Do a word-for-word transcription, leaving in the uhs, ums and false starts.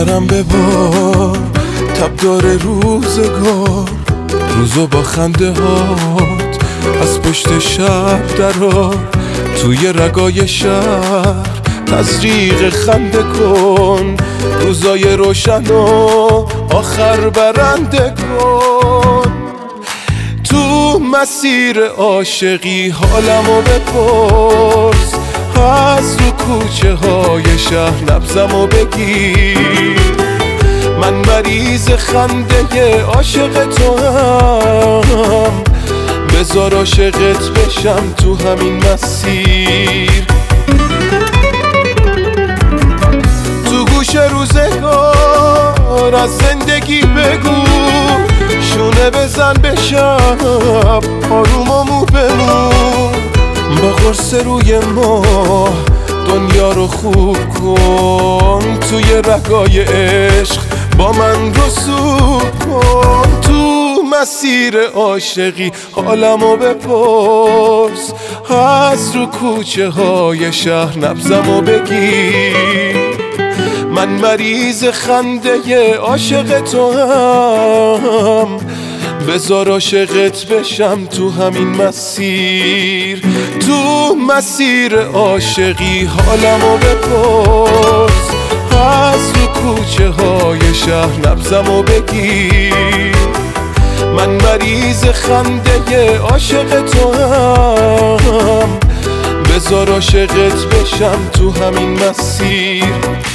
سرم ببار تب داره روزگار، روزو با خنده هات از پشت شب درار، توی رگای شهر تزریق خنده کن، روزای روشن و آخر برنده کن. تو مسیر عاشقی حالمو بپرس، از رو کوچه های شهر نبضمو بگیر، من مریض خنده عاشق تو هم، بذار عاشقت بشم تو همین مسیر. تو گوش روزگار از زندگی بگو، شونه بزن به شب آروم و مو بمون، با قرص روی ماه دنیا رو خوب کن، توی رگای عشق با من رسوب کن. تو مسیر عاشقی حالمو بپرس، از رو کوچه های شهر نبضمو بگیر، من مریض خنده عاشق تو هم، بذار عاشقت بشم تو همین مسیر. تو مسیر عاشقی حالمو بپرس، از رو کوچه های شهر نبضمو بگیر، من مریض خنده عاشق تو هم، بذار عاشقت بشم تو همین مسیر.